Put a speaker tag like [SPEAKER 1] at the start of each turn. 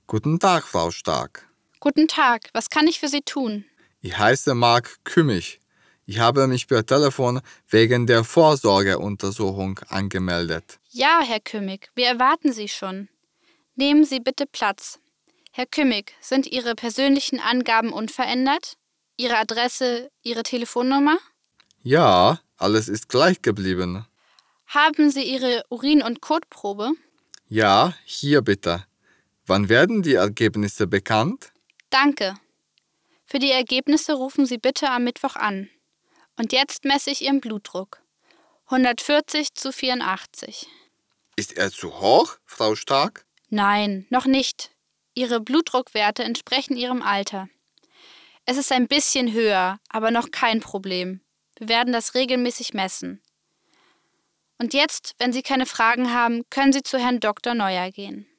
[SPEAKER 1] Guten Tag, Frau Stark.
[SPEAKER 2] Guten Tag, was kann ich für Sie tun?
[SPEAKER 1] Ich heiße Mark Kümmich. Ich habe mich per Telefon wegen der Vorsorgeuntersuchung angemeldet.
[SPEAKER 2] Ja, Herr Kümmig, wir erwarten Sie schon. Nehmen Sie bitte Platz. Herr Kümmig, sind Ihre persönlichen Angaben unverändert? Ihre Adresse, Ihre Telefonnummer?
[SPEAKER 1] Ja, alles ist gleich geblieben.
[SPEAKER 2] Haben Sie Ihre Urin- und Kotprobe?
[SPEAKER 1] Ja, hier bitte. Wann werden die Ergebnisse bekannt?
[SPEAKER 2] Danke. Für die Ergebnisse rufen Sie bitte am Mittwoch an. Und jetzt messe ich Ihren Blutdruck. 140/84.
[SPEAKER 1] Ist er zu hoch, Frau Stark?
[SPEAKER 2] Nein, noch nicht. Ihre Blutdruckwerte entsprechen Ihrem Alter. Es ist ein bisschen höher, aber noch kein Problem. Wir werden das regelmäßig messen. Und jetzt, wenn Sie keine Fragen haben, können Sie zu Herrn Dr. Neuer gehen.